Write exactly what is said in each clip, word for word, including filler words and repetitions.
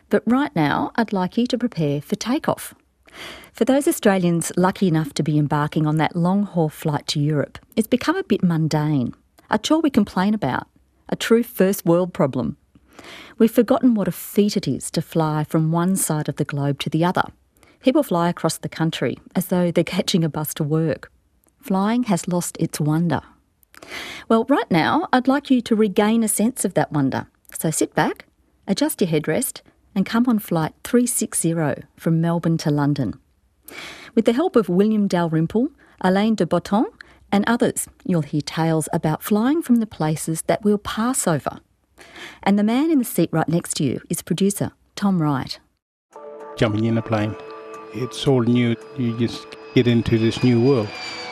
But right now, I'd like you to prepare for takeoff. For those Australians lucky enough to be embarking on that long-haul flight to Europe, it's become a bit mundane, a chore we complain about, a true first-world problem. We've forgotten what a feat it is to fly from one side of the globe to the other. People fly across the country as though they're catching a bus to work. Flying has lost its wonder. Well, right now, I'd like you to regain a sense of that wonder. So sit back, adjust your headrest, and come on flight three sixty from Melbourne to London. With the help of William Dalrymple, Alain de Botton and others, you'll hear tales about flying from the places that we'll pass over. And the man in the seat right next to you is producer Tom Wright. Jumping in a plane, it's all new. You just get into this new world.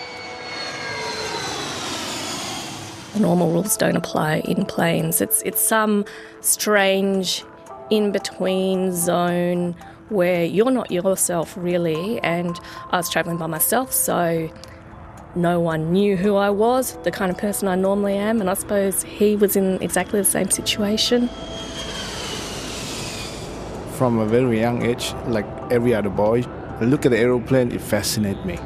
The normal rules don't apply in planes. It's it's some strange in-between zone where you're not yourself really, and I was travelling by myself, so no one knew who I was, the kind of person I normally am, and I suppose he was in exactly the same situation. From a very young age, like every other boy, I look at the aeroplane, it fascinates me.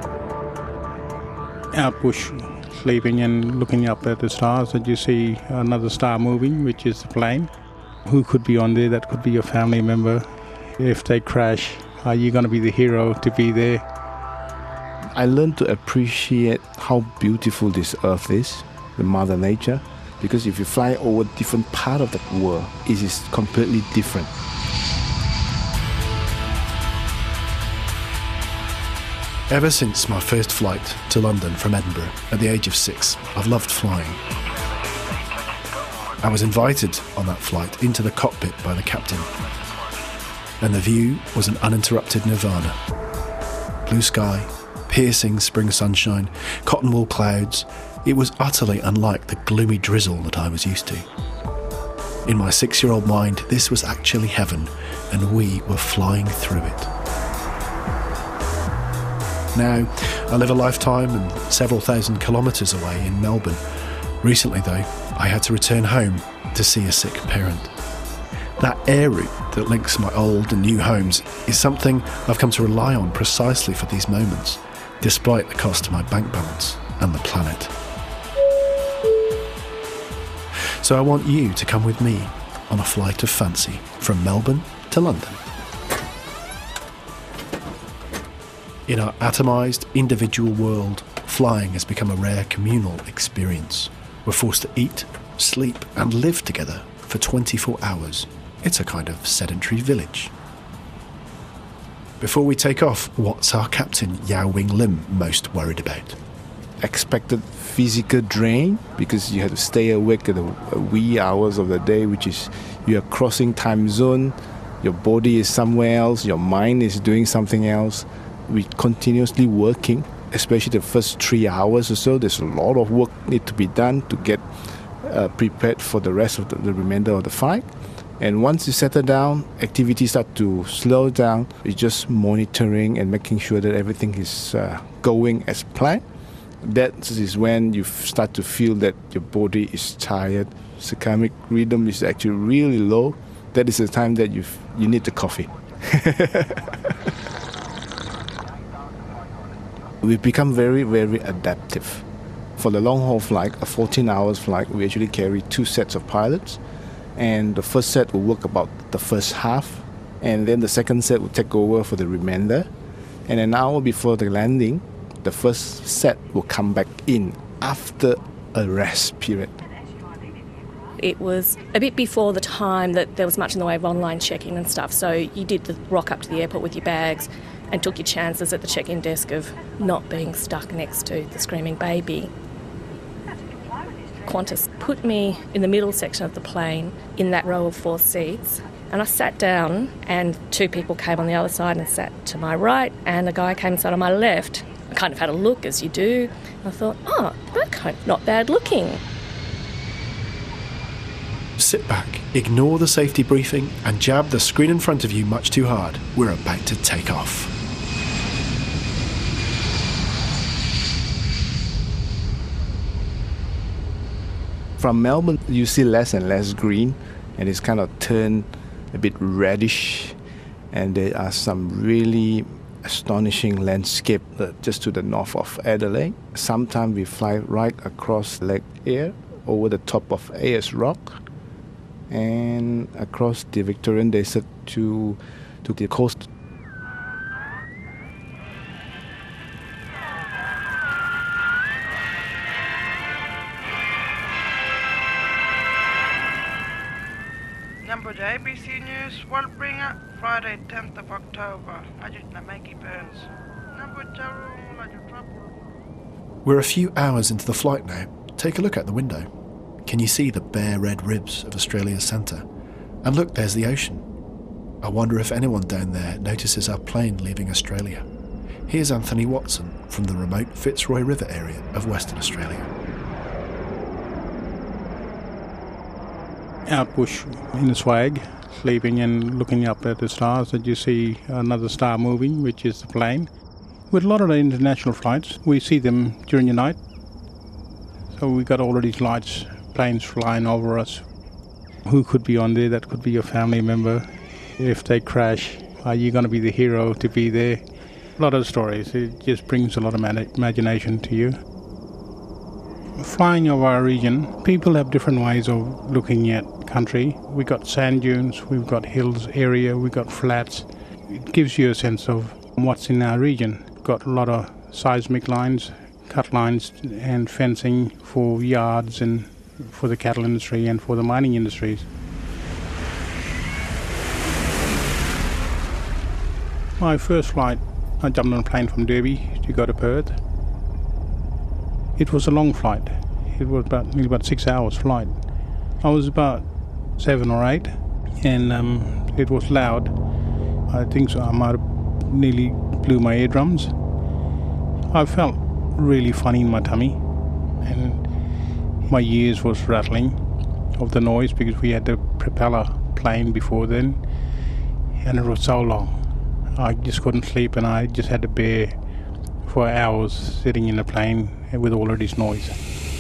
Out bush, sleeping and looking up at the stars, and you see another star moving, which is the plane. Who could be on there? That could be your family member. If they crash, are you going to be the hero to be there? I learned to appreciate how beautiful this earth is, the Mother Nature, because if you fly over different part of the world, it is completely different. Ever since my first flight to London from Edinburgh at the age of six, I've loved flying. I was invited on that flight into the cockpit by the captain, and the view was an uninterrupted nirvana. Blue sky, piercing spring sunshine, cotton wool clouds. It was utterly unlike the gloomy drizzle that I was used to. In my six-year-old mind, this was actually heaven, and we were flying through it. Now, I live a lifetime and several thousand kilometres away in Melbourne. Recently, though, I had to return home to see a sick parent. That air route that links my old and new homes is something I've come to rely on precisely for these moments, despite the cost to my bank balance and the planet. So I want you to come with me on a flight of fancy from Melbourne to London. In our atomised, individual world, flying has become a rare communal experience. We're forced to eat, sleep and live together for twenty-four hours. It's a kind of sedentary village. Before we take off, what's our captain Yao Wing Lim most worried about? Expected physical drain, because you have to stay awake at the wee hours of the day, which is you are crossing time zone, your body is somewhere else, your mind is doing something else. We continuously working, especially the first three hours or so. There's a lot of work need to be done to get uh, prepared for the rest of the, the remainder of the flight. And once you settle down, activities start to slow down. It's just monitoring and making sure that everything is uh, going as planned. That is when you start to feel that your body is tired. Circadian rhythm is actually really low. That is the time that you you need the coffee. We've become very, very adaptive. For the long-haul flight, a fourteen hours flight, we actually carry two sets of pilots. And the first set will work about the first half. And then the second set will take over for the remainder. And an hour before the landing, the first set will come back in after a rest period. It was a bit before the time that there was much in the way of online check-in and stuff. So you did the rock up to the airport with your bags and took your chances at the check-in desk of not being stuck next to the screaming baby. Qantas put me in the middle section of the plane in that row of four seats, and I sat down and two people came on the other side and sat to my right, and a guy came and sat on my left. I kind of had a look, as you do. I thought, oh, they're kind of not bad looking. Sit back, ignore the safety briefing and jab the screen in front of you much too hard. We're about to take off. From Melbourne, you see less and less green, and it's kind of turned a bit reddish, and there are some really astonishing landscape uh, just to the north of Adelaide. Sometimes we fly right across Lake Eyre, over the top of Ayers Rock, and across the Victorian Desert to, to the coast. Number the A B C News World Bringer, Friday tenth of October. Ajitna Maggie Burns. Number Jarung Laju Trouble. We're a few hours into the flight now. Take a look out the window. Can you see the bare red ribs of Australia's centre? And look, there's the ocean. I wonder if anyone down there notices our plane leaving Australia. Here's Anthony Watson from the remote Fitzroy River area of Western Australia. Out bush in the swag, sleeping and looking up at the stars, and you see another star moving, which is the plane. With a lot of the international flights, we see them during the night. So we got all of these lights, planes flying over us. Who could be on there? That could be your family member. If they crash, are you going to be the hero to be there? A lot of stories. It just brings a lot of imagination to you. Flying over our region, people have different ways of looking at country. We got sand dunes, we've got hills area, we got flats. It gives you a sense of what's in our region. Got a lot of seismic lines, cut lines and fencing for yards and for the cattle industry and for the mining industries. My first flight, I jumped on a plane from Derby to go to Perth. It was a long flight. It was about nearly about six hours flight. I was about seven or eight, and um, it was loud. I think so. I might have nearly blew my eardrums. I felt really funny in my tummy, and my ears was rattling of the noise because we had the propeller plane before then, and it was so long. I just couldn't sleep, and I just had to bear for hours sitting in a plane with all of this noise.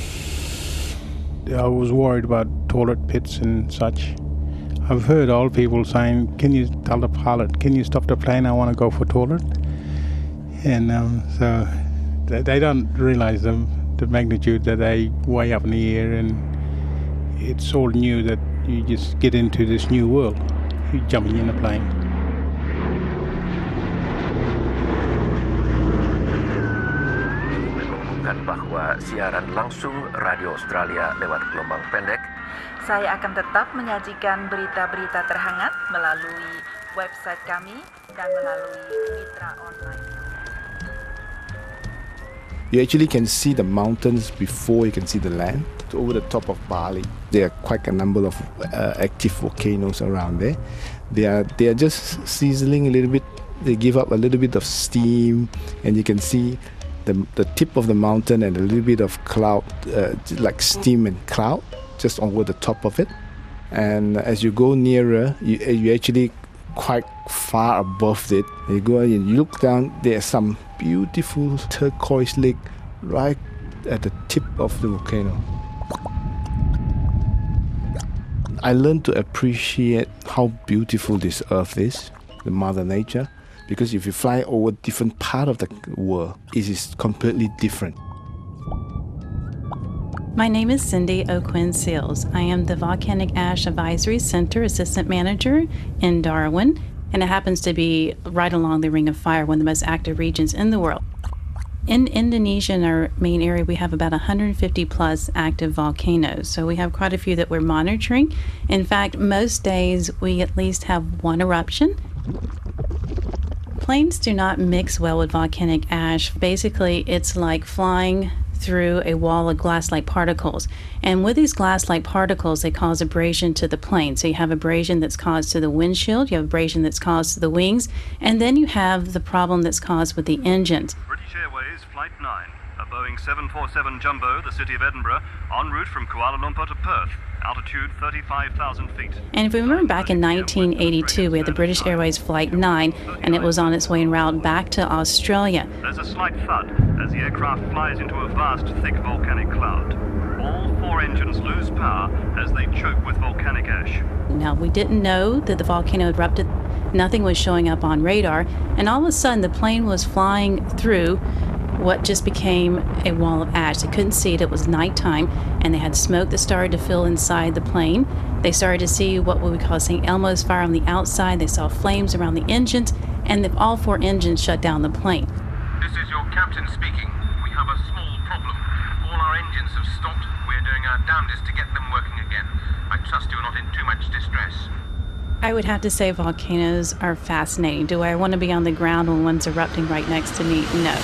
I was worried about toilet pits and such. I've heard old people saying, can you tell the pilot, can you stop the plane, I want to go for toilet? And um, so they don't realise the, the magnitude that they way up in the air, and it's all new that you just get into this new world. You're jumping in a plane. Bahwa siaran langsung Radio Australia lewat gelombang pendek. Saya akan tetap menyajikan berita-berita terhangat melalui website kami dan melalui mitra online. You actually can see the mountains before you can see the land. Over the top of Bali, there are quite a number of uh, active volcanoes around there. They are they are just sizzling a little bit. They give up a little bit of steam, and you can see The, the tip of the mountain and a little bit of cloud, uh, like steam and cloud, just over the top of it. And as you go nearer, you, you actually quite far above it. You go and you look down, there's some beautiful turquoise lake right at the tip of the volcano. I learned to appreciate how beautiful this earth is, the Mother Nature. Because if you fly over different part of the world, it is completely different. My name is Cindy O'Quinn Seals. I am the Volcanic Ash Advisory Center Assistant Manager in Darwin, and it happens to be right along the Ring of Fire, one of the most active regions in the world. In Indonesia, in our main area, we have about one hundred fifty plus active volcanoes. So we have quite a few that we're monitoring. In fact, most days we at least have one eruption. Planes do not mix well with volcanic ash. Basically, it's like flying through a wall of glass-like particles. And with these glass-like particles, they cause abrasion to the plane. So you have abrasion that's caused to the windshield, you have abrasion that's caused to the wings, and then you have the problem that's caused with the engines. British Airways Flight nine, a Boeing seven forty-seven Jumbo, the City of Edinburgh, en route from Kuala Lumpur to Perth. Altitude thirty-five thousand feet. And if we remember back in nineteen eighty-two, we had the British Airways Flight nine, and it was on its way en route back to Australia. There's a slight thud as the aircraft flies into a vast, thick volcanic cloud. All four four engines lose power as they choke with volcanic ash. Now, we didn't know that the volcano erupted. Nothing was showing up on radar. And all of a sudden, the plane was flying through what just became a wall of ash. They couldn't see it. It was nighttime, and they had smoke that started to fill inside the plane. They started to see what we would call Saint Elmo's fire on the outside. They saw flames around the engines, and the, all four engines shut down the plane. This is your captain speaking. We have a small problem. All our engines have stopped. We're doing our damnedest to get them working again. I trust you're not in too much distress. I would have to say volcanoes are fascinating. Do I want to be on the ground when one's erupting right next to me? No.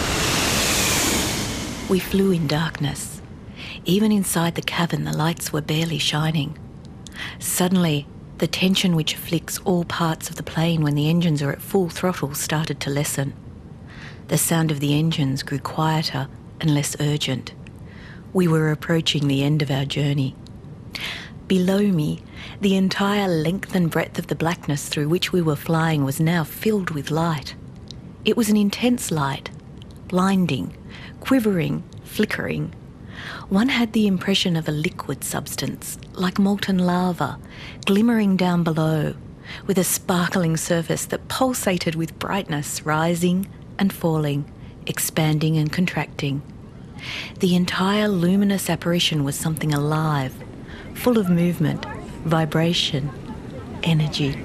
We flew in darkness. Even inside the cabin, the lights were barely shining. Suddenly, the tension which afflicts all parts of the plane when the engines are at full throttle started to lessen. The sound of the engines grew quieter and less urgent. We were approaching the end of our journey. Below me, the entire length and breadth of the blackness through which we were flying was now filled with light. It was an intense light, blinding, quivering, flickering. One had the impression of a liquid substance, like molten lava, glimmering down below, with a sparkling surface that pulsated with brightness, rising and falling, expanding and contracting. The entire luminous apparition was something alive, full of movement, vibration, energy.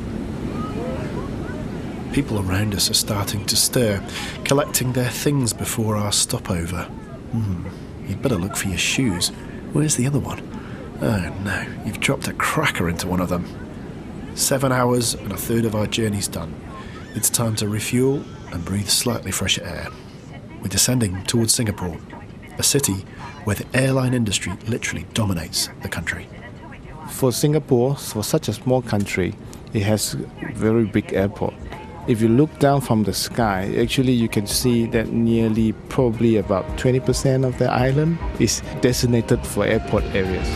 People around us are starting to stir, collecting their things before our stopover. Hmm, you'd better look for your shoes. Where's the other one? Oh no, you've dropped a cracker into one of them. Seven hours and a third of our journey's done. It's time to refuel and breathe slightly fresher air. We're descending towards Singapore, a city where the airline industry literally dominates the country. For Singapore, for such a small country, it has a very big airport. If you look down from the sky, actually you can see that nearly probably about twenty percent of the island is designated for airport areas.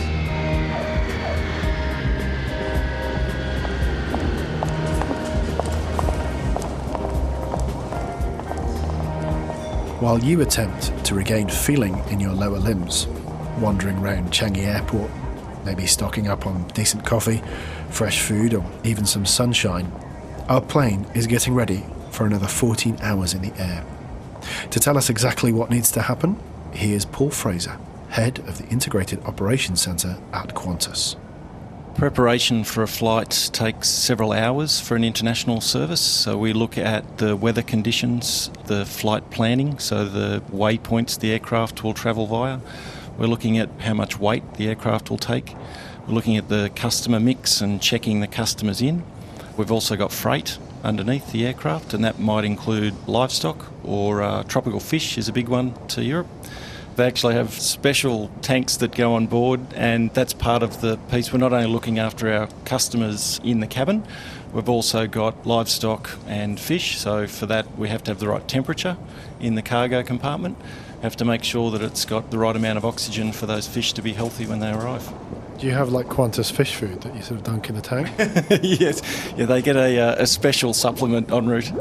While you attempt to regain feeling in your lower limbs, wandering around Changi Airport, maybe stocking up on decent coffee, fresh food, or even some sunshine, our plane is getting ready for another fourteen hours in the air. To tell us exactly what needs to happen, here's Paul Fraser, head of the Integrated Operations Centre at Qantas. Preparation for a flight takes several hours for an international service, so we look at the weather conditions, the flight planning, so the waypoints the aircraft will travel via. We're looking at how much weight the aircraft will take. We're looking at the customer mix and checking the customers in. We've also got freight underneath the aircraft, and that might include livestock or uh, tropical fish is a big one to Europe. They actually have special tanks that go on board, and that's part of the piece. We're not only looking after our customers in the cabin, we've also got livestock and fish, so for that we have to have the right temperature in the cargo compartment. Have to make sure that it's got the right amount of oxygen for those fish to be healthy when they arrive. Do you have like Qantas fish food that you sort of dunk in the tank? Yes, yeah, they get a, uh, a special supplement en route.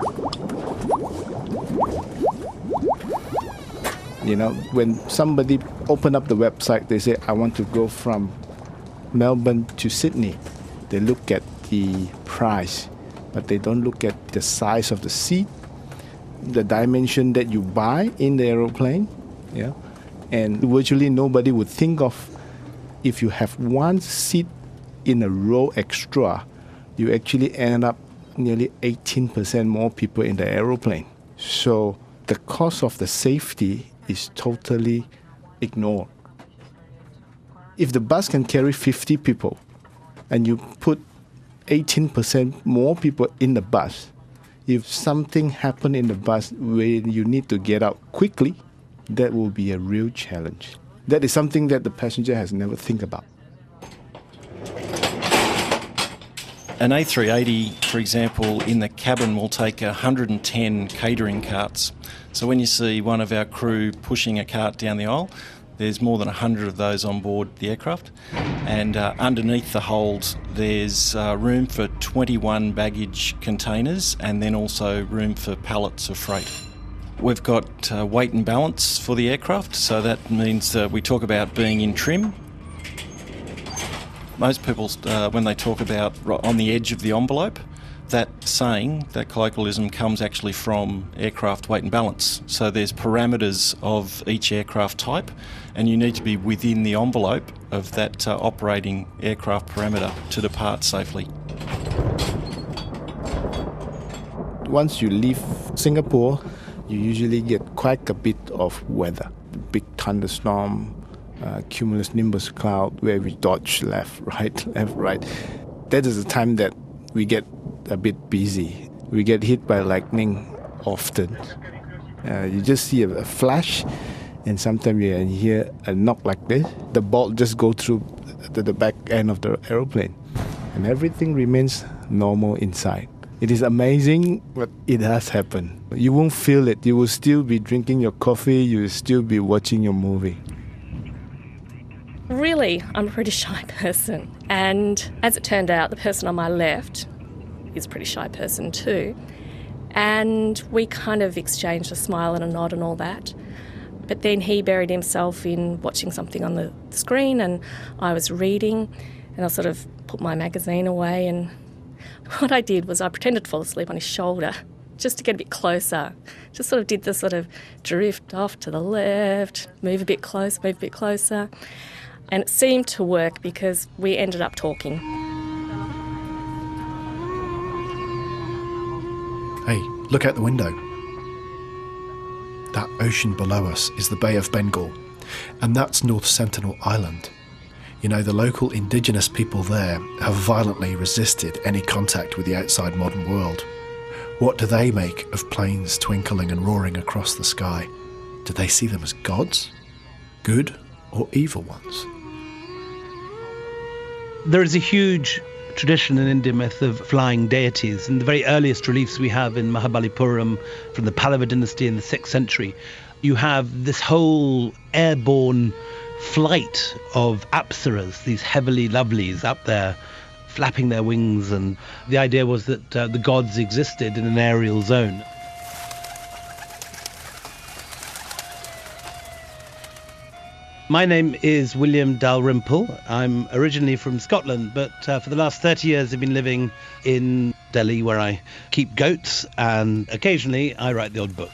You know, when somebody open up the website, they say, I want to go from Melbourne to Sydney. They look at the price, but they don't look at the size of the seat, the dimension that you buy in the aeroplane. Yeah, and virtually nobody would think of if you have one seat in a row extra, you actually end up nearly eighteen percent more people in the aeroplane. So the cost of the safety is totally ignored. If the bus can carry fifty people and you put eighteen percent more people in the bus, if something happens in the bus where you need to get out quickly, that will be a real challenge. That is something that the passenger has never think about. An A three eighty, for example, in the cabin will take one hundred ten catering carts. So when you see one of our crew pushing a cart down the aisle, there's more than one hundred of those on board the aircraft. And uh, underneath the hold, there's uh, room for twenty-one baggage containers and then also room for pallets of freight. We've got uh, weight and balance for the aircraft, so that means uh, we talk about being in trim. Most people, uh, when they talk about on the edge of the envelope, that saying, that colloquialism, comes actually from aircraft weight and balance. So there's parameters of each aircraft type, and you need to be within the envelope of that uh, operating aircraft parameter to depart safely. Once you leave Singapore, you usually get quite a bit of weather. Big thunderstorm, uh, cumulus nimbus cloud, where we dodge left, right, left, right. That is the time that we get a bit busy. We get hit by lightning often. Uh, you just see a, a flash, and sometimes you hear a knock like this. The bolt just go through the, the back end of the aeroplane, and everything remains normal inside. It is amazing, but it has happened. You won't feel it. You will still be drinking your coffee. You will still be watching your movie. Really, I'm a pretty shy person. And as it turned out, the person on my left is a pretty shy person too. And we kind of exchanged a smile and a nod and all that. But then he buried himself in watching something on the screen, and I was reading, and I sort of put my magazine away, and what I did was I pretended to fall asleep on his shoulder just to get a bit closer. Just sort of did the sort of drift off to the left, move a bit closer, move a bit closer. And it seemed to work because we ended up talking. Hey, look out the window. That ocean below us is the Bay of Bengal, and that's North Sentinel Island. You know, the local indigenous people there have violently resisted any contact with the outside modern world. What do they make of planes twinkling and roaring across the sky? Do they see them as gods? Good or evil ones? There is a huge tradition in Indian myth of flying deities, and the very earliest reliefs we have in Mahabalipuram from the Pallava dynasty in the sixth century, you have this whole airborne flight of apsaras, these heavenly lovelies up there flapping their wings, and the idea was that uh, the gods existed in an aerial zone. My name is William Dalrymple. I'm originally from Scotland, but uh, for the last thirty years I've been living in Delhi, where I keep goats, and occasionally I write the odd book.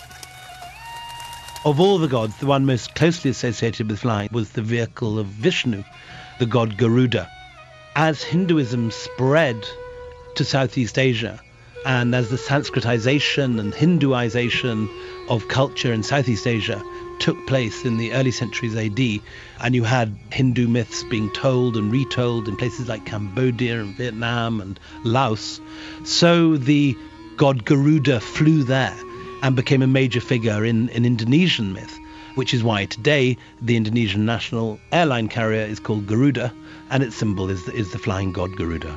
Of all the gods, the one most closely associated with flying was the vehicle of Vishnu, the god Garuda. As Hinduism spread to Southeast Asia, and as the Sanskritization and Hinduization of culture in Southeast Asia took place in the early centuries A D, and you had Hindu myths being told and retold in places like Cambodia and Vietnam and Laos, so the god Garuda flew there and became a major figure in, in Indonesian myth, which is why today the Indonesian national airline carrier is called Garuda, and its symbol is the, is the flying god Garuda.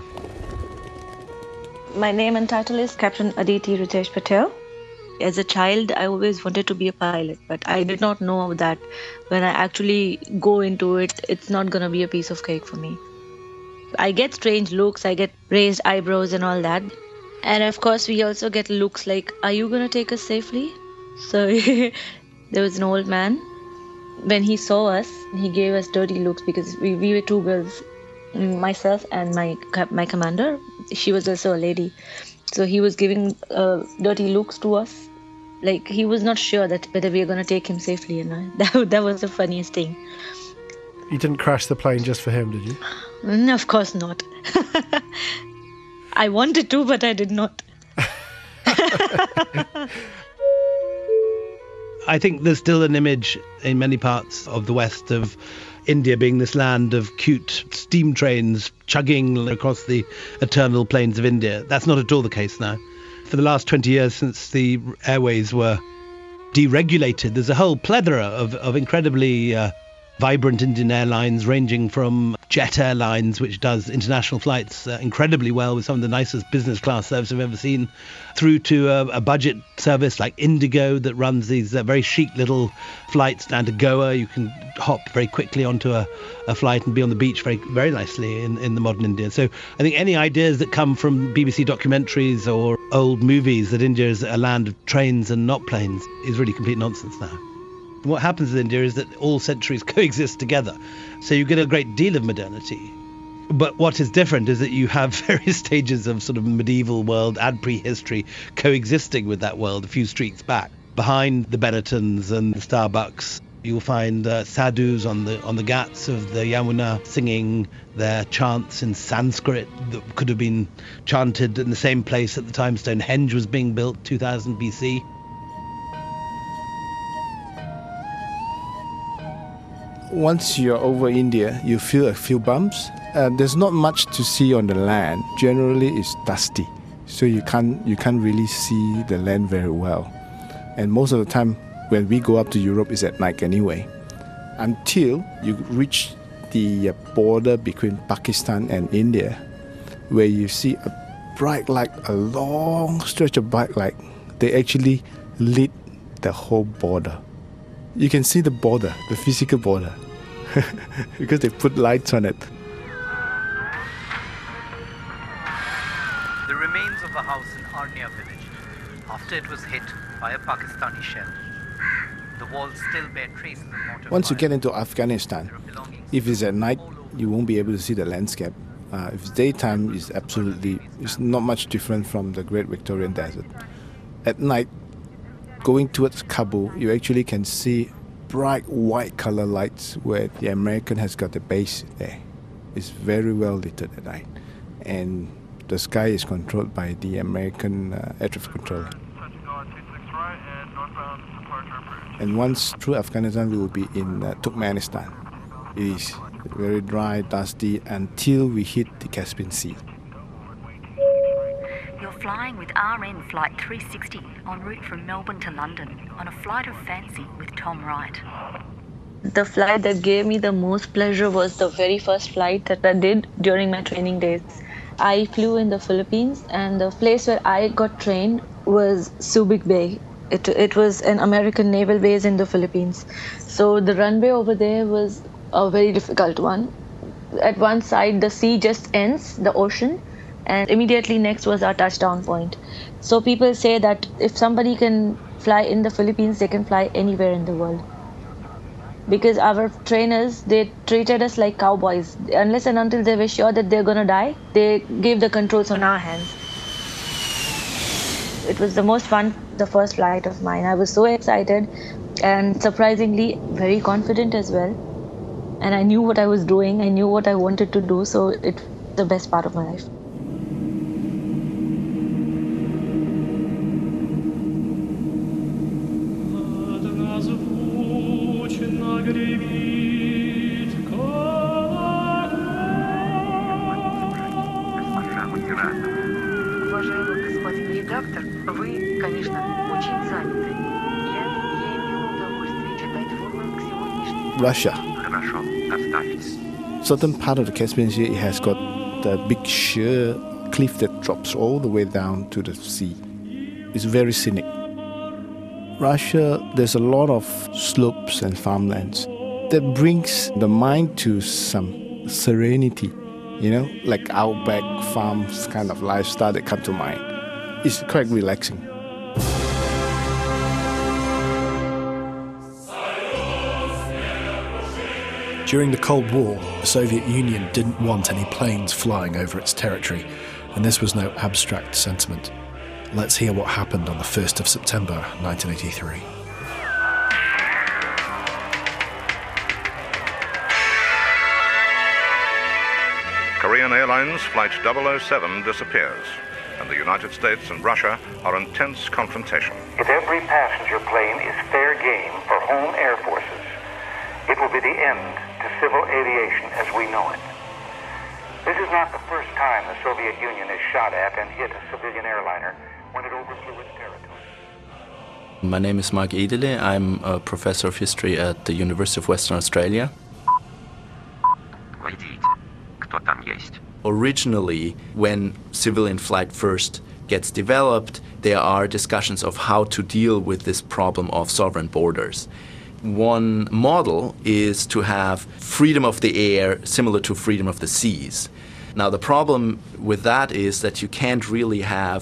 My name and title is Captain Aditi Ritesh Patel. As a child, I always wanted to be a pilot, but I did not know that when I actually go into it, it's not going to be a piece of cake for me. I get strange looks, I get raised eyebrows and all that. And of course, we also get looks like, are you going to take us safely? So there was an old man. When he saw us, he gave us dirty looks because we, we were two girls, myself and my my commander. She was also a lady. So he was giving uh, dirty looks to us. Like, he was not sure that whether we were going to take him safely or not. That, that was the funniest thing. You didn't crash the plane just for him, did you? No, of course not. I wanted to, but I did not. I think there's still an image in many parts of the West of India being this land of cute steam trains chugging across the eternal plains of India. That's not at all the case now. For the last twenty years since the airways were deregulated, there's a whole plethora of, of incredibly uh, vibrant Indian airlines, ranging from Jet Airlines, which does international flights uh, incredibly well with some of the nicest business class service I've ever seen, through to a, a budget service like Indigo that runs these uh, very chic little flights down to Goa. You can hop very quickly onto a, a flight and be on the beach very very nicely in, in the modern India. So I think any ideas that come from B B C documentaries or old movies that India is a land of trains and not planes is really complete nonsense now. What happens in India is that all centuries coexist together. So you get a great deal of modernity, But what is different is that you have various stages of sort of medieval world and prehistory coexisting with that world a few streets back. Behind the Benettons and the Starbucks, you'll find uh, sadhus on the on the ghats of the Yamuna singing their chants in Sanskrit that could have been chanted in the same place at the time Stonehenge was being built, two thousand B C. Once you're over India, you feel a few bumps. Uh, there's not much to see on the land. Generally, it's dusty, so you can't you can't really see the land very well. And most of the time, when we go up to Europe, it's at night anyway. Until you reach the border between Pakistan and India, where you see a bright light, a long stretch of bright light. They actually lit the whole border. You can see the border, the physical border, because they put lights on it. The remains of a house in Arnia village, after it was hit by a Pakistani shell. The walls still bear traces of mortar. Once you get into Afghanistan, if it's at night, you won't be able to see the landscape. Uh, if it's daytime, it's absolutely, it's not much different from the Great Victorian Desert. At night, going towards Kabul, you actually can see bright white color lights where the American has got the base there. It's very well lit at night. And the sky is controlled by the American uh, air traffic controller. And once through Afghanistan, we will be in uh, Turkmenistan. It is very dry, dusty, until we hit the Caspian Sea. You're flying with R N Flight three sixty en route from Melbourne to London on a flight of fancy with Tom Wright. The flight that gave me the most pleasure was the very first flight that I did during my training days. I flew in the Philippines, and the place where I got trained was Subic Bay. It, it was an American naval base in the Philippines. So the runway over there was a very difficult one. At one side, the sea just ends, the ocean, and immediately next was our touchdown point. So people say that if somebody can fly in the Philippines, they can fly anywhere in the world. Because our trainers, they treated us like cowboys. Unless and until they were sure that they're gonna die, they gave the controls on our hands. It was the most fun, the first flight of mine. I was so excited and surprisingly very confident as well. And I knew what I was doing, I knew what I wanted to do, so it's the best part of my life. Russia. Certain part of the Caspian Sea, it has got the big sheer cliff that drops all the way down to the sea. It's very scenic. Russia, there's a lot of slopes and farmlands that brings the mind to some serenity, you know, like outback farms kind of lifestyle that come to mind. It's quite relaxing. During the Cold War, the Soviet Union didn't want any planes flying over its territory, and this was no abstract sentiment. Let's hear what happened on the first of September nineteen eighty-three. Korean Airlines Flight double oh seven disappears, and the United States and Russia are in tense confrontation. If every passenger plane is fair game for home air forces, it will be the end to civil aviation as we know it. This is not the first time the Soviet Union has shot at and hit a civilian airliner when it overflew its territory. My name is Mark Edele. I'm a professor of history at the University of Western Australia. Originally, when civilian flight first gets developed, there are discussions of how to deal with this problem of sovereign borders. One model is to have freedom of the air similar to freedom of the seas. Now, the problem with that is that you can't really have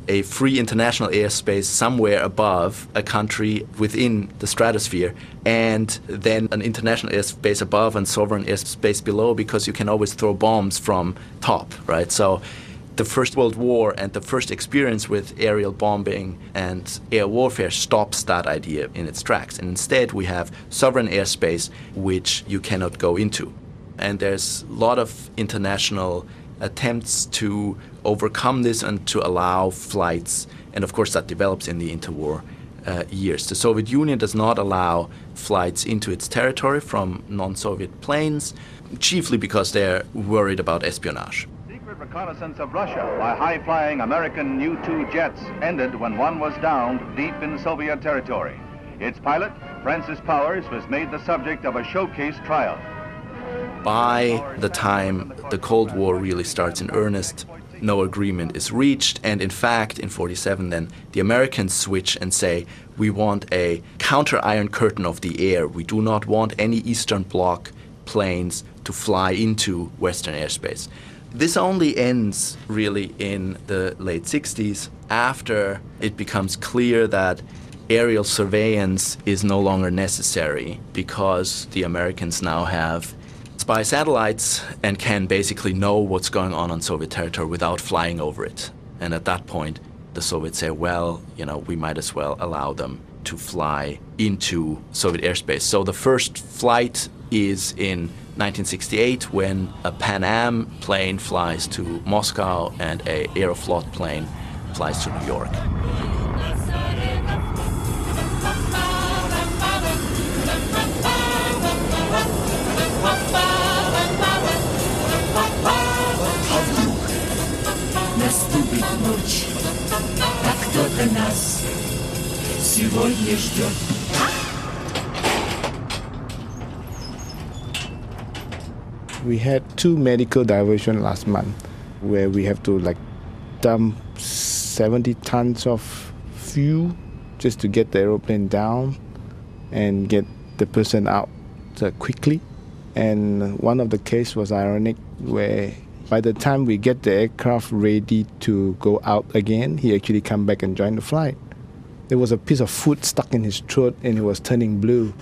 a free international airspace somewhere above a country within the stratosphere, and then an international airspace above and sovereign airspace below, because you can always throw bombs from top, right? So the First World War and the first experience with aerial bombing and air warfare stops that idea in its tracks. And instead we have sovereign airspace which you cannot go into. And there's a lot of international attempts to overcome this and to allow flights. And of course that develops in the interwar uh, years. The Soviet Union does not allow flights into its territory from non-Soviet planes, chiefly because they're worried about espionage. Secret reconnaissance of Russia by high-flying American U two jets ended when one was downed deep in Soviet territory. Its pilot, Francis Powers, was made the subject of a showcase trial. By the time the Cold War really starts in earnest, no agreement is reached, and in fact, in forty-seven then, the Americans switch and say, we want a counter-Iron Curtain of the air. We do not want any Eastern Bloc planes to fly into Western airspace. This only ends really in the late sixties, after it becomes clear that aerial surveillance is no longer necessary because the Americans now have spy satellites and can basically know what's going on on Soviet territory without flying over it. And at that point, the Soviets say, well, you know, we might as well allow them to fly into Soviet airspace. So the first flight is in nineteen sixty-eight, when a Pan Am plane flies to Moscow and a Aeroflot plane flies to New York. Наступит ночь, а кто-то нас сегодня ждет. We had two medical diversion last month where we have to like dump seventy tons of fuel just to get the aeroplane down and get the person out uh, quickly. And one of the cases was ironic, where by the time we get the aircraft ready to go out again, he actually come back and join the flight. There was a piece of food stuck in his throat and he was turning blue.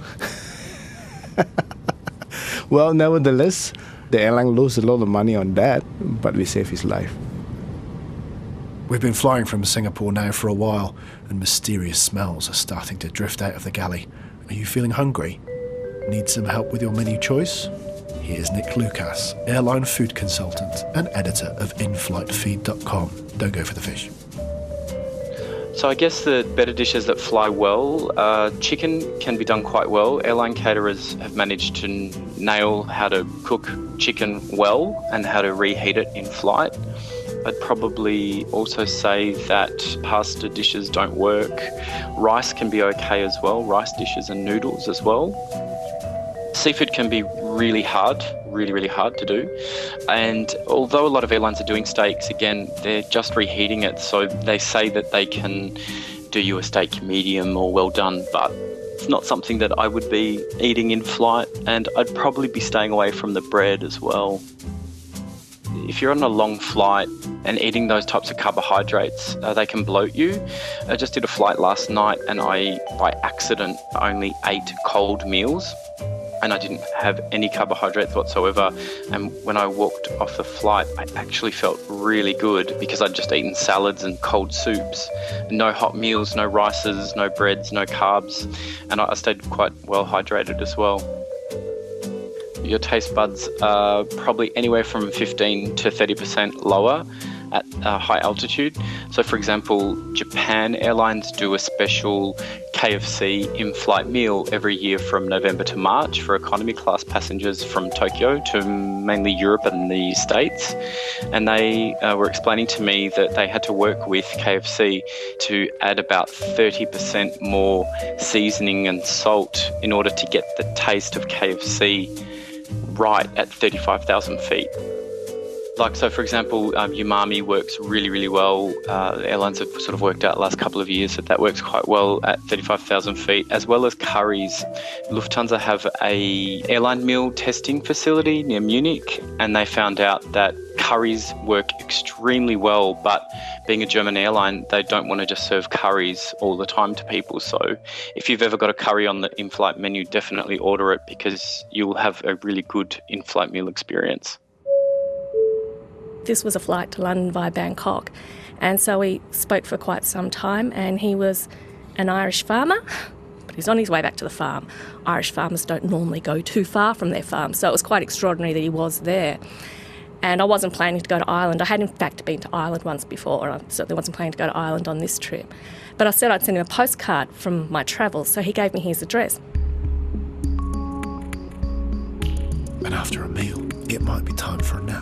Well, nevertheless, the airline lost a lot of money on that, but we saved his life. We've been flying from Singapore now for a while, and mysterious smells are starting to drift out of the galley. Are you feeling hungry? Need some help with your menu choice? Here's Nick Lucas, airline food consultant and editor of in flight feed dot com. Don't go for the fish. So I guess the better dishes that fly well, uh, chicken can be done quite well. Airline caterers have managed to nail how to cook chicken well and how to reheat it in flight. I'd probably also say that pasta dishes don't work. Rice can be okay as well, rice dishes and noodles as well. Seafood can be really hard, really, really hard to do. And although a lot of airlines are doing steaks, again, they're just reheating it. So they say that they can do you a steak medium or well done, but it's not something that I would be eating in flight. And I'd probably be staying away from the bread as well. If you're on a long flight and eating those types of carbohydrates, uh, they can bloat you. I just did a flight last night and I, by accident, only ate cold meals. And I didn't have any carbohydrates whatsoever. And when I walked off the flight, I actually felt really good because I'd just eaten salads and cold soups. No hot meals, no rices, no breads, no carbs. And I stayed quite well hydrated as well. Your taste buds are probably anywhere from fifteen to thirty percent lower at uh, high altitude. So for example, Japan Airlines do a special K F C in-flight meal every year from November to March for economy class passengers from Tokyo to mainly Europe and the States. And they uh, were explaining to me that they had to work with K F C to add about thirty percent more seasoning and salt in order to get the taste of K F C right at thirty-five thousand feet. Like, so for example, um, Umami works really, really well. Uh, the airlines have sort of worked out the last couple of years that that works quite well at thirty-five thousand feet, as well as Currys. Lufthansa have a airline meal testing facility near Munich, and they found out that curries work extremely well, but being a German airline, they don't want to just serve curries all the time to people. So if you've ever got a curry on the in-flight menu, definitely order it, because you'll have a really good in-flight meal experience. This was a flight to London via Bangkok, and so we spoke for quite some time, and he was an Irish farmer, but he's on his way back to the farm. Irish farmers don't normally go too far from their farm, so it was quite extraordinary that he was there. And I wasn't planning to go to Ireland. I had in fact been to Ireland once before, and I certainly wasn't planning to go to Ireland on this trip. But I said I'd send him a postcard from my travels, so he gave me his address. And after a meal, it might be time for a nap.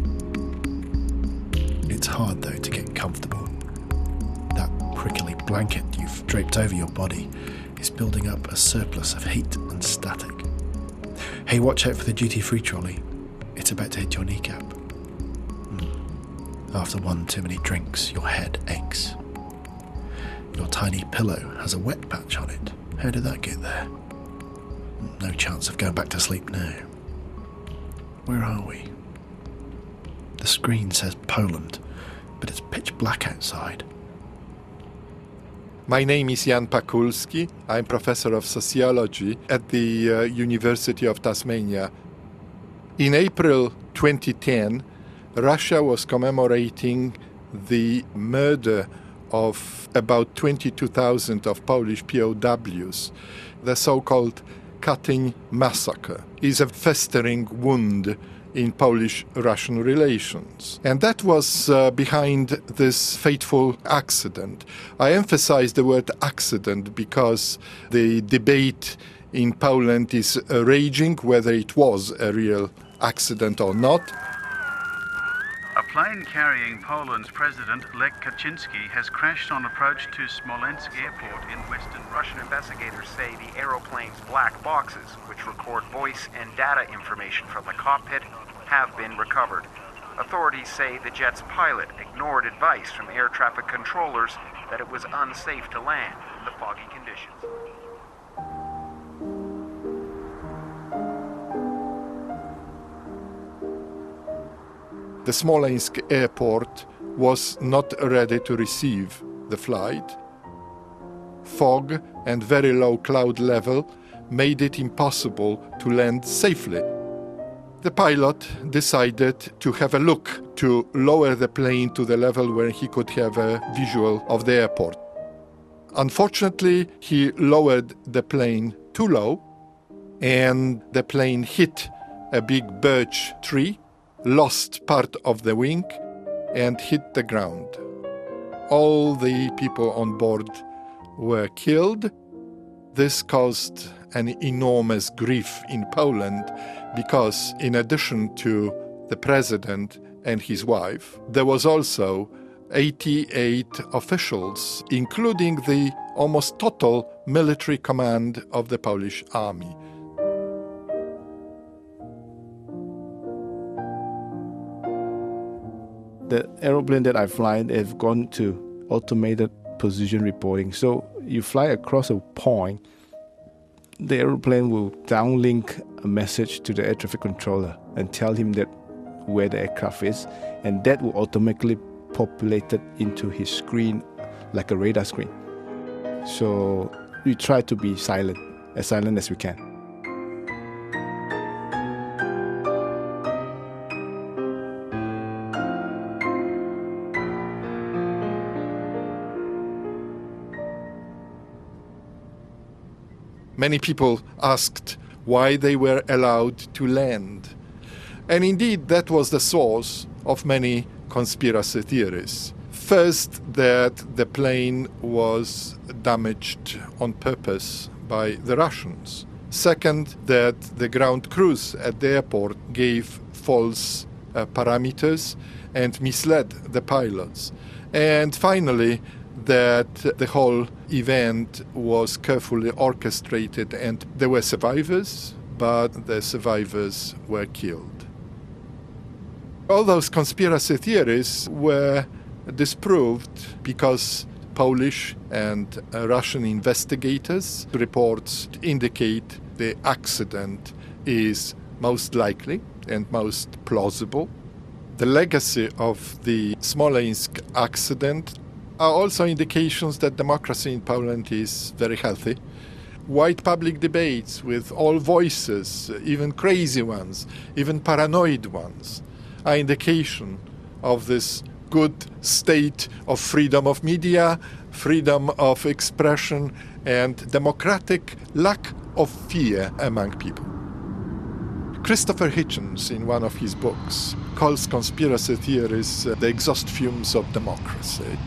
It's hard, though, to get comfortable. That prickly blanket you've draped over your body is building up a surplus of heat and static. Hey, watch out for the duty-free trolley. It's about to hit your kneecap. Mm. After one too many drinks, your head aches. Your tiny pillow has a wet patch on it. How did that get there? No chance of going back to sleep now. Where are we? The screen says Poland, but it's pitch black outside. My name is Jan Pakulski. I'm professor of sociology at the uh, University of Tasmania. In April twenty ten, Russia was commemorating the murder of about twenty-two thousand of Polish P O Ws. The so-called Katyń massacre is a festering wound in Polish-Russian relations. And that was uh, behind this fateful accident. I emphasize the word accident because the debate in Poland is uh, raging whether it was a real accident or not. A plane carrying Poland's President Lech Kaczynski has crashed on approach to Smolensk Airport in western Russian investigators say the aeroplane's black boxes, which record voice and data information from the cockpit, have been recovered. Authorities say the jet's pilot ignored advice from air traffic controllers that it was unsafe to land in the foggy conditions. The Smolensk airport was not ready to receive the flight. Fog and very low cloud level made it impossible to land safely. The pilot decided to have a look to lower the plane to the level where he could have a visual of the airport. Unfortunately, he lowered the plane too low, and the plane hit a big birch tree, lost part of the wing, and hit the ground. All the people on board were killed. This caused an enormous grief in Poland because, in addition to the president and his wife, there was also eighty-eight officials, including the almost total military command of the Polish army. The aeroplane that I fly has gone to automated position reporting. So you fly across a point, the aeroplane will downlink a message to the air traffic controller and tell him that where the aircraft is, and that will automatically populate it into his screen like a radar screen. So we try to be silent, as silent as we can. Many people asked why they were allowed to land. And indeed, that was the source of many conspiracy theories. First, that the plane was damaged on purpose by the Russians. Second, that the ground crews at the airport gave false uh, parameters and misled the pilots. And finally, that the whole event was carefully orchestrated and there were survivors, but the survivors were killed. All those conspiracy theories were disproved because Polish and uh, Russian investigators' reports indicate the accident is most likely and most plausible. The legacy of the Smolensk accident are also indications that democracy in Poland is very healthy. Wide public debates with all voices, even crazy ones, even paranoid ones, are indication of this good state of freedom of media, freedom of expression, and democratic lack of fear among people. Christopher Hitchens, in one of his books, calls conspiracy theories uh, the exhaust fumes of democracy.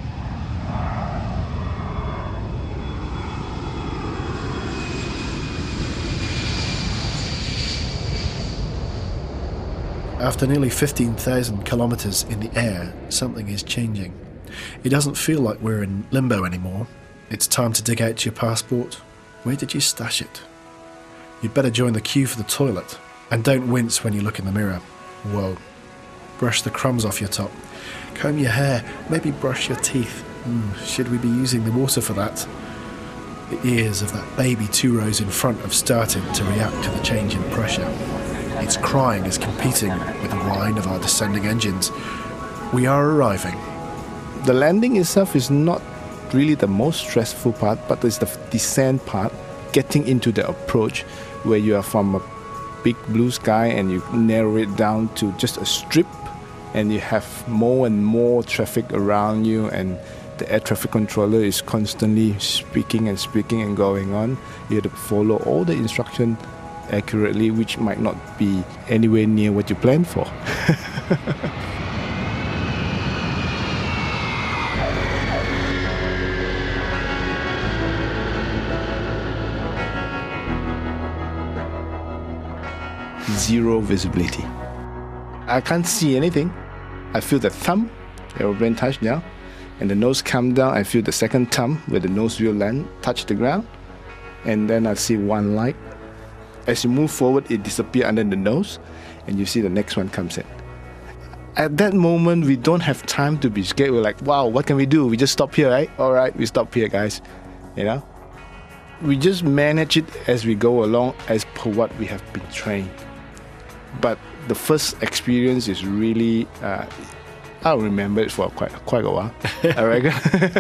After nearly fifteen thousand kilometres in the air, something is changing. It doesn't feel like we're in limbo anymore. It's time to dig out your passport. Where did you stash it? You'd better join the queue for the toilet. And don't wince when you look in the mirror. Whoa. Brush the crumbs off your top. Comb your hair. Maybe brush your teeth. Mm, should we be using the water for that? The ears of that baby two rows in front have started to react to the change in pressure. Its crying is competing with the whine of our descending engines. We are arriving. The landing itself is not really the most stressful part, but it's the descent part, getting into the approach where you are from a big blue sky and you narrow it down to just a strip, and you have more and more traffic around you, and the air traffic controller is constantly speaking and speaking and going on. You have to follow all the instruction accurately, which might not be anywhere near what you planned for. Zero visibility. I can't see anything. I feel the thumb, aeroplane touch down, and the nose come down. I feel the second thumb where the nose will land, touch the ground, and then I see one light. As you move forward, it disappears under the nose, and you see the next one comes in. At that moment, we don't have time to be scared. We're like, wow, what can we do? We just stop here, right? All right, we stop here, guys. You know? We just manage it as we go along as per what we have been trained. But the first experience is really, uh, I'll remember it for quite, quite a while, I reckon.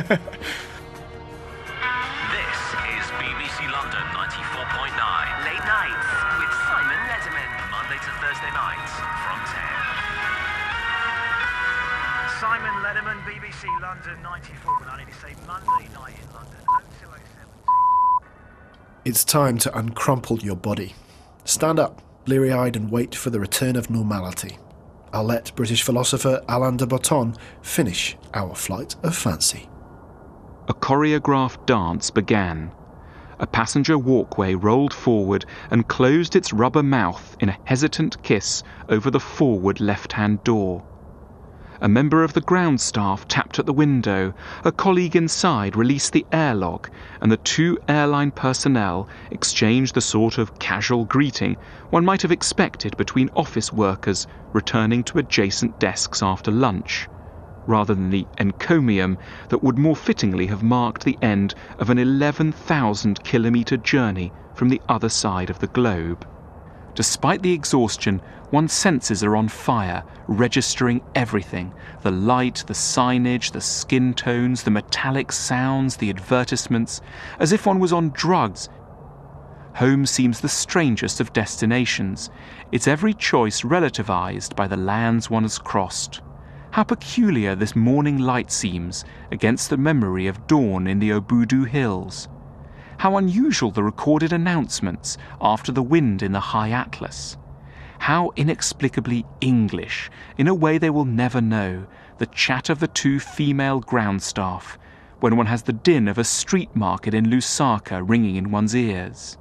It's time to uncrumple your body. Stand up, bleary-eyed, and wait for the return of normality. I'll let British philosopher Alain de Botton finish our flight of fancy. A choreographed dance began. A passenger walkway rolled forward and closed its rubber mouth in a hesitant kiss over the forward left-hand door. A member of the ground staff tapped at the window, a colleague inside released the airlock, and the two airline personnel exchanged the sort of casual greeting one might have expected between office workers returning to adjacent desks after lunch, rather than the encomium that would more fittingly have marked the end of an eleven thousand kilometre journey from the other side of the globe. Despite the exhaustion, one's senses are on fire, registering everything: the light, the signage, the skin tones, the metallic sounds, the advertisements, as if one was on drugs. Home seems the strangest of destinations, its every choice relativized by the lands one has crossed. How peculiar this morning light seems against the memory of dawn in the Obudu Hills. How unusual the recorded announcements after the wind in the high Atlas. How inexplicably English, in a way they will never know, the chat of the two female ground staff, when one has the din of a street market in Lusaka ringing in one's ears.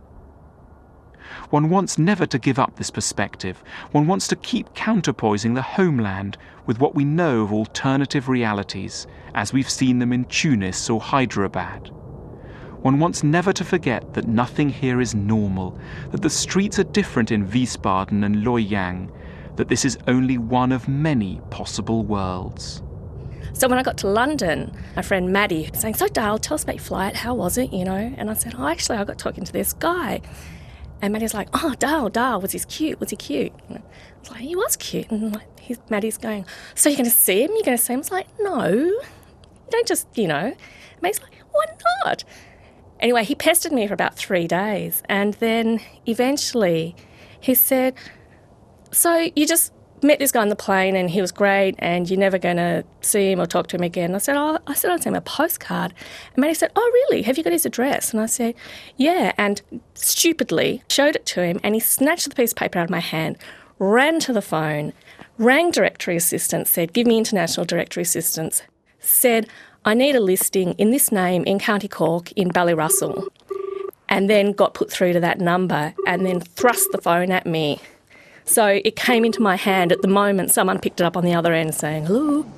One wants never to give up this perspective. One wants to keep counterpoising the homeland with what we know of alternative realities, as we've seen them in Tunis or Hyderabad. One wants never to forget that nothing here is normal, that the streets are different in Wiesbaden and Loyang, that this is only one of many possible worlds. So when I got to London, my friend Maddie was saying, so Dale, tell us about your flight, how was it, you know? And I said, oh, actually, I got talking to this guy. And Maddie's like, oh, Dale, Dale, was he cute? Was he cute? And I was like, he was cute. And like, he's, Maddie's going, so you're going to see him? You're going to see him? I was like, no, you don't just, you know. And Maddie's like, why not? Anyway, he pestered me for about three days. And then eventually he said, so you just met this guy on the plane and he was great and you're never going to see him or talk to him again. I said, oh, I said, I'd send him a postcard. And Maddie said, oh, really? Have you got his address? And I said, yeah. And stupidly showed it to him and he snatched the piece of paper out of my hand, ran to the phone, rang directory assistance, said, give me international directory assistance, said, I need a listing in this name in County Cork in Ballyrussell, and then got put through to that number and then thrust the phone at me. So it came into my hand at the moment someone picked it up on the other end saying, hello.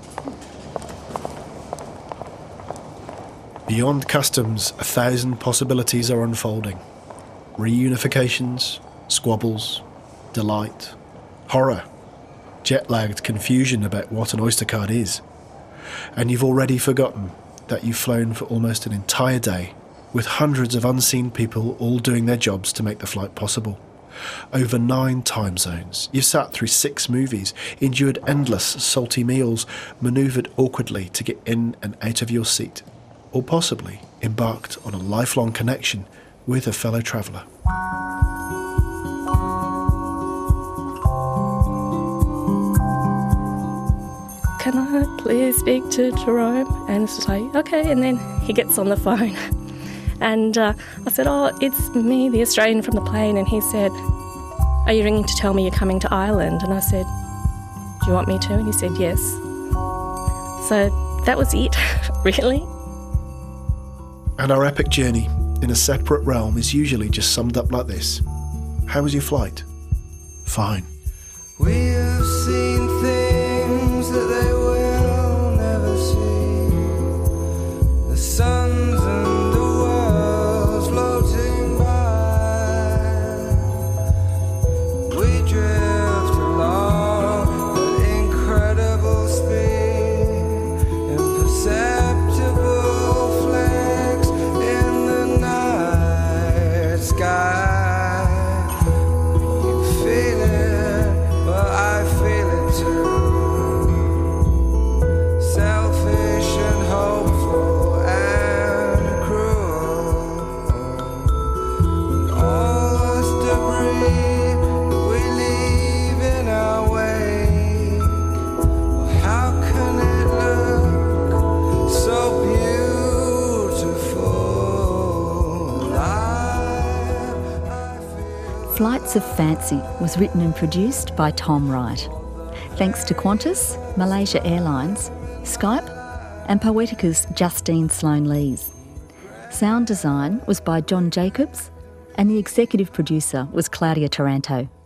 Beyond customs, a thousand possibilities are unfolding. Reunifications, squabbles, delight, horror, jet-lagged confusion about what an Oyster card is. And you've already forgotten that you've flown for almost an entire day with hundreds of unseen people all doing their jobs to make the flight possible. Over nine time zones. You've sat through six movies, endured endless salty meals, manoeuvred awkwardly to get in and out of your seat, or possibly embarked on a lifelong connection with a fellow traveller. Can I please speak to Jerome? And it's just like, okay. And then he gets on the phone. And uh, I said, oh, it's me, the Australian from the plane. And he said, are you ringing to tell me you're coming to Ireland? And I said, do you want me to? And he said, yes. So that was it, really. And our epic journey in a separate realm is usually just summed up like this. How was your flight? Fine. We've seen things that they will never see. The suns and the worlds floating by. We drift along at incredible speed. Imperceptible flecks in the night sky. You feel it, but I feel it too. Selfish and hopeful and cruel. And all this debris that we leave in our wake. Well, how can it look so beautiful? I Flights of Fancy was written and produced by Tom Wright. Thanks to Qantas, Malaysia Airlines, Skype and Poetica's Justine Sloan-Lees. Sound design was by John Jacobs and the executive producer was Claudia Taranto.